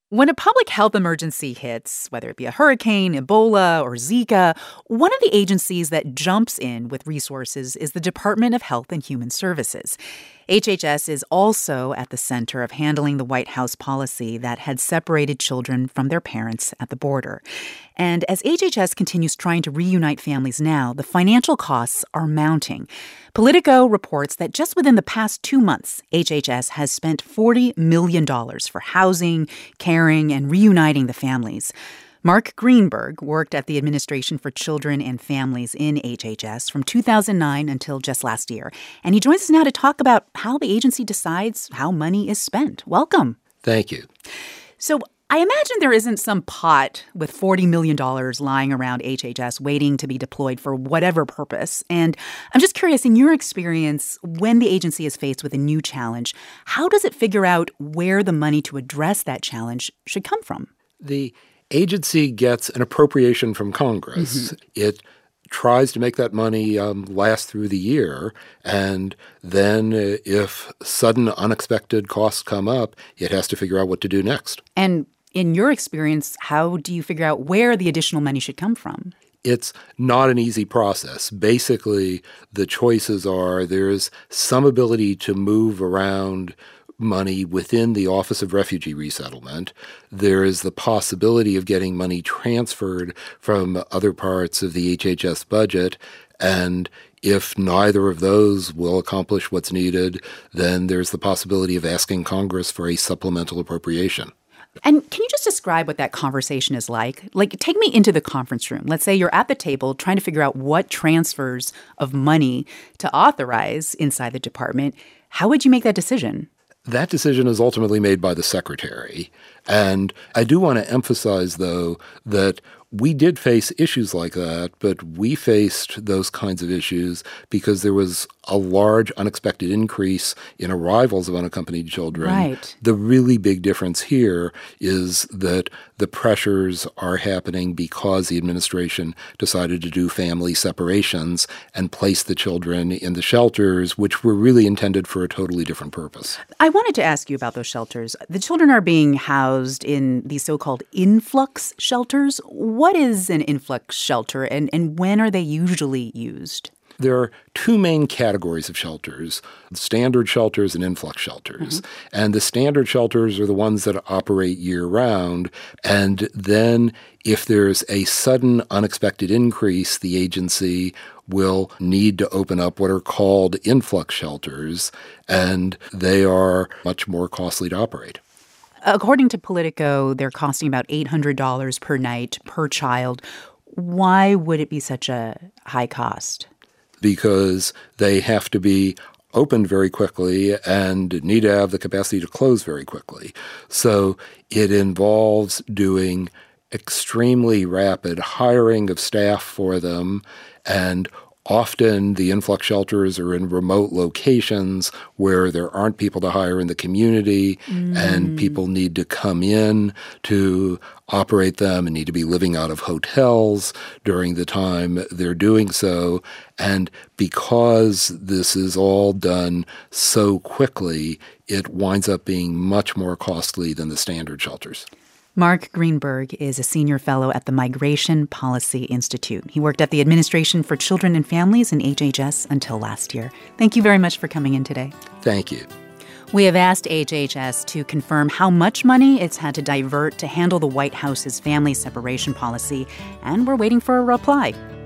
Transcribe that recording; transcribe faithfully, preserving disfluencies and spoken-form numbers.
When a public health emergency hits, whether it be a hurricane, Ebola, or Zika, one of the agencies that jumps in with resources is the Department of Health and Human Services. H H S is also at the center of handling the White House policy that had separated children from their parents at the border. And as H H S continues trying to reunite families now, the financial costs are mounting. Politico reports that just within the past two months, H H S has spent forty million dollars for housing, caring, and reuniting the families. Mark Greenberg worked at the Administration for Children and Families in H H S from two thousand nine until just last year. And he joins us now to talk about how the agency decides how money is spent. Welcome. Thank you. So I imagine there isn't some pot with forty million dollars lying around H H S waiting to be deployed for whatever purpose. And I'm just curious, in your experience, when the agency is faced with a new challenge, how does it figure out where the money to address that challenge should come from? The agency gets an appropriation from Congress. Mm-hmm. It tries to make that money um, last through the year, and then uh, if sudden unexpected costs come up, it has to figure out what to do next. And in your experience, how do you figure out where the additional money should come from? It's not an easy process. Basically, the choices are there's some ability to move around money within the Office of Refugee Resettlement. There is the possibility of getting money transferred from other parts of the H H S budget, and if neither of those will accomplish what's needed, then there's the possibility of asking Congress for a supplemental appropriation. And can you just describe what that conversation is like? Like, take me into the conference room. Let's say you're at the table trying to figure out what transfers of money to authorize inside the department. How would you make that decision? That decision is ultimately made by the secretary. And I do want to emphasize, though, that we did face issues like that, but we faced those kinds of issues because there was a large unexpected increase in arrivals of unaccompanied children. Right. The really big difference here is that the pressures are happening because the administration decided to do family separations and place the children in the shelters, which were really intended for a totally different purpose. I wanted to ask you about those shelters. The children are being housed in these so-called influx shelters. What is an influx shelter, and, and when are they usually used? There are two main categories of shelters, standard shelters and influx shelters. Mm-hmm. And the standard shelters are the ones that operate year-round. And then if there's a sudden unexpected increase, the agency will need to open up what are called influx shelters, and they are much more costly to operate. According to Politico, they're costing about eight hundred dollars per night per child. Why would it be such a high cost? Because they have to be opened very quickly and need to have the capacity to close very quickly. So it involves doing extremely rapid hiring of staff for them, and often the influx shelters are in remote locations where there aren't people to hire in the community, mm. and people need to come in to operate them and need to be living out of hotels during the time they're doing so. And because this is all done so quickly, it winds up being much more costly than the standard shelters. Mark Greenberg is a senior fellow at the Migration Policy Institute. He worked at the Administration for Children and Families in H H S until last year. Thank you very much for coming in today. Thank you. We have asked H H S to confirm how much money it's had to divert to handle the White House's family separation policy, and we're waiting for a reply.